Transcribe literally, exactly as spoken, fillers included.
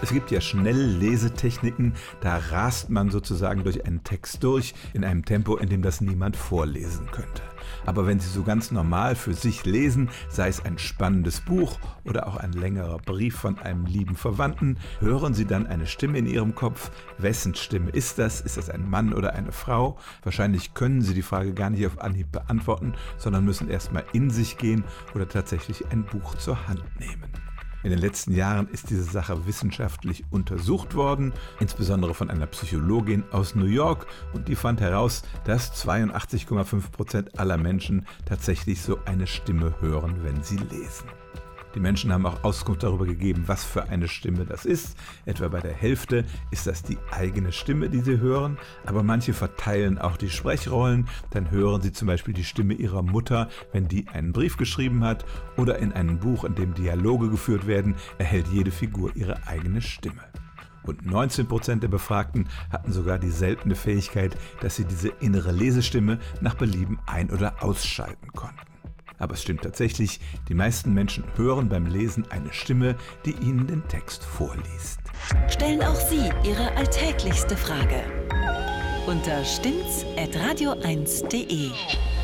Es gibt ja Schnelllesetechniken, da rast man sozusagen durch einen Text durch, in einem Tempo, in dem das niemand vorlesen könnte. Aber wenn Sie so ganz normal für sich lesen, sei es ein spannendes Buch oder auch ein längerer Brief von einem lieben Verwandten, hören Sie dann eine Stimme in Ihrem Kopf. Wessen Stimme ist das? Ist das ein Mann oder eine Frau? Wahrscheinlich können Sie die Frage gar nicht auf Anhieb beantworten, sondern müssen erst mal in sich gehen oder tatsächlich ein Buch zur Hand nehmen. In den letzten Jahren ist diese Sache wissenschaftlich untersucht worden, insbesondere von einer Psychologin aus New York, und die fand heraus, dass zweiundachtzig Komma fünf Prozent aller Menschen tatsächlich so eine Stimme hören, wenn sie lesen. Die Menschen haben auch Auskunft darüber gegeben, was für eine Stimme das ist. Etwa bei der Hälfte ist das die eigene Stimme, die sie hören, aber manche verteilen auch die Sprechrollen. Dann hören sie zum Beispiel die Stimme ihrer Mutter, wenn die einen Brief geschrieben hat, oder in einem Buch, in dem Dialoge geführt werden, erhält jede Figur ihre eigene Stimme. Und neunzehn Prozent der Befragten hatten sogar die seltene Fähigkeit, dass sie diese innere Lesestimme nach Belieben ein- oder ausschalten konnten. Aber es stimmt tatsächlich, die meisten Menschen hören beim Lesen eine Stimme, die ihnen den Text vorliest. Stellen auch Sie Ihre alltäglichste Frage unter stimmt's at radio eins punkt de.